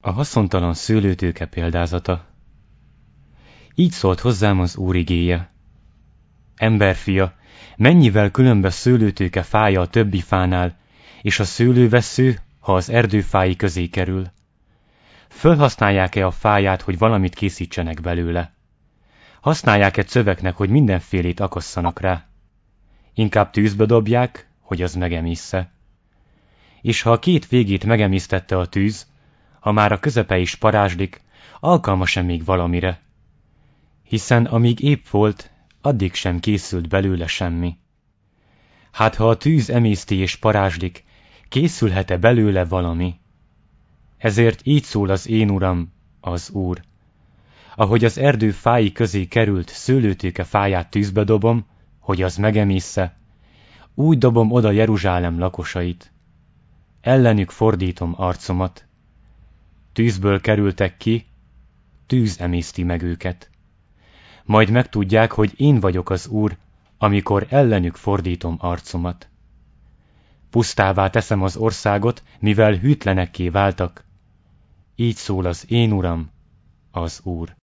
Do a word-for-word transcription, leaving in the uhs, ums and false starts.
A haszontalan szőlőtőke példázata. Így szólt hozzám az Úr igéje. Emberfia, mennyivel különb a szőlőtőke fája a többi fánál, és a szőlővessző, ha az erdőfái közé kerül. Fölhasználják-e a fáját, hogy valamit készítsenek belőle? Használják-e cöveknek, hogy mindenfélét akasszanak rá? Inkább tűzbe dobják, hogy az megemészze. És ha a két végét megemésztette a tűz, ha már a közepe is parázslik, alkalmas-e még valamire? Hiszen amíg épp volt, addig sem készült belőle semmi. Hát ha a tűz emészti és parázslik, készülhet-e belőle valami? Ezért így szól az én Uram, az Úr. Ahogy az erdő fái közé került szőlőtőke fáját tűzbe dobom, hogy az megemészze, úgy dobom oda Jeruzsálem lakosait. Ellenük fordítom arcomat. Tűzből kerültek ki, tűz emészti meg őket. Majd megtudják, hogy én vagyok az Úr, amikor ellenük fordítom arcomat. Pusztává teszem az országot, mivel hűtlenekké váltak. Így szól az én Uram, az Úr.